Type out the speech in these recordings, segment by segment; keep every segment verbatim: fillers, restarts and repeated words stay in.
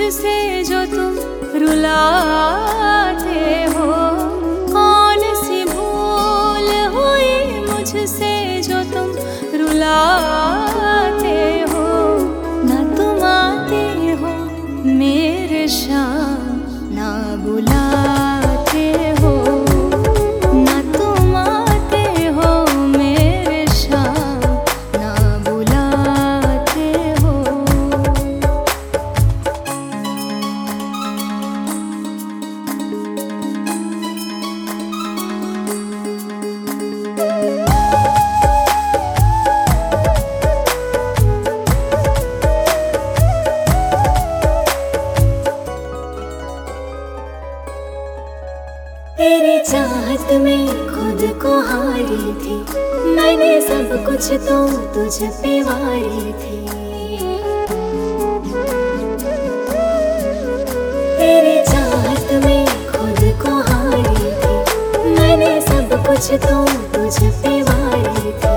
मुझसे जो तुम रुलाते हो। कौन सी भूल हुई मुझसे जो तुम रुलाते हो। ना तुम आते हो मेरे शाम, ना बुलाते हो। ना तुम आते हो मेरे शाम, ना बुलाते हो। तेरी चाहत में खुद को हारी थी, मैंने सब कुछ तो तुझ पे वारी थी। तेरी चाहत में खुद को हारी थी, मैंने सब कुछ तो तुझ पे वारी थी।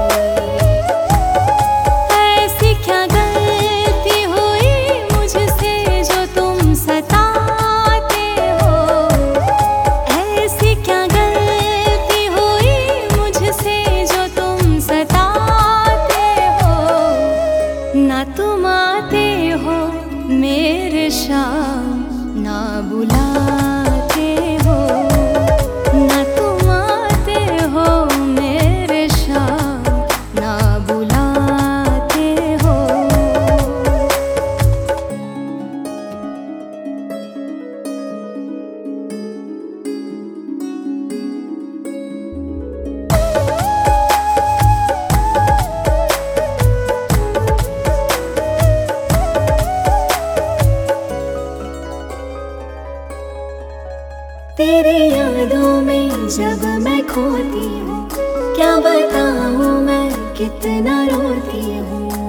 ऐसी क्या गलती हुई मुझसे जो तुम सताते हो। ऐसी क्या गलती हुई मुझसे जो तुम सताते हो। ना तुम आते हो मेरे शाम, ना बुलाते हो। ना तुम आते हो मेरे शाम, ना बुलाते हो। तेरी यादों में जब मैं खोती हूँ, क्या बताऊँ मैं कितना रोती हूँ।